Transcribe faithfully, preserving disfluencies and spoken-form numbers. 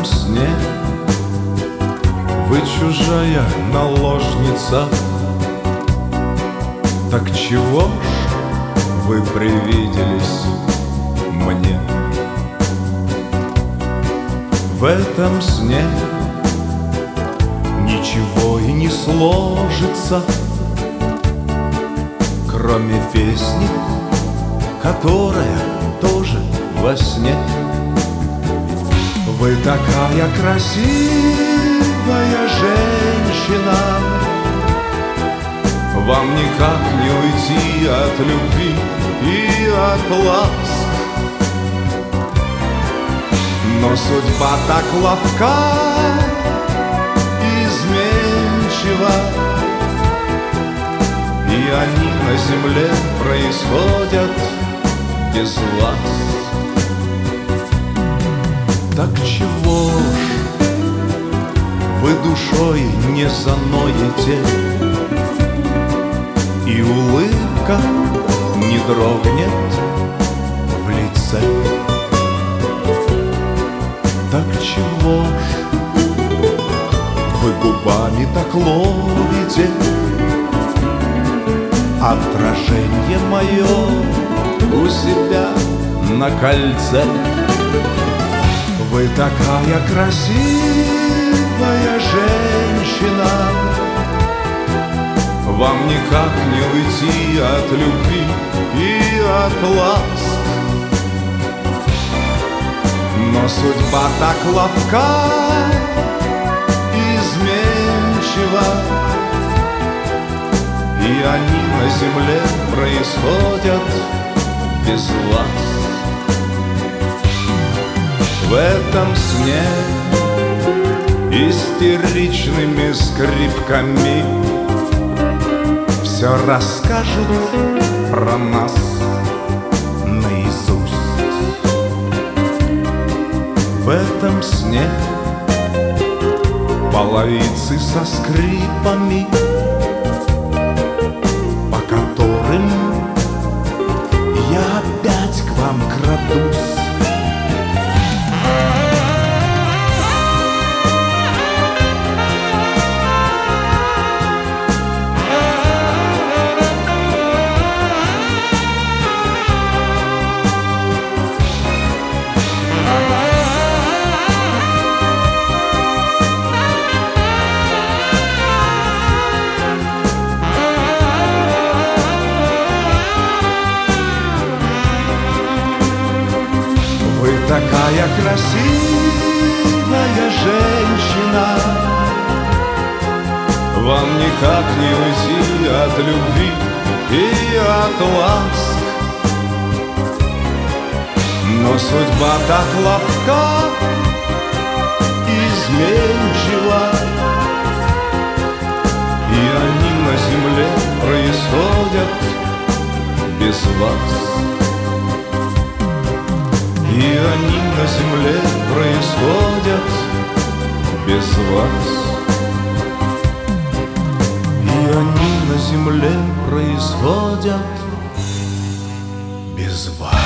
этом сне вы чужая наложница. Так чего ж вы привиделись мне? В этом сне ничего и не сложится, кроме песни, которая тоже во сне. Вы такая красивая женщина, вам никак не уйти от любви и от ласк. Но судьба так ловка, изменчива, и они на земле происходят без вас. Так чего ж вы душой не заноете, и улыбка не дрогнет в лице? Так чего ж вы губами так ловите отражение мое у себя на кольце? Вы такая красивая женщина, вам никак не уйти от любви и от ласк. Но судьба так ловка, изменчива, и они на земле происходят без вас. В этом сне истеричными скрипками все расскажут про нас наизусть. В этом сне половицы со скрипами, по которым я опять к вам крадусь. Вы такая красивая женщина, вам никак не уйти от любви и от ласк. Но судьба так ловка, изменчива, и они на земле происходят без вас. И они на земле происходят без вас. И они на земле происходят без вас.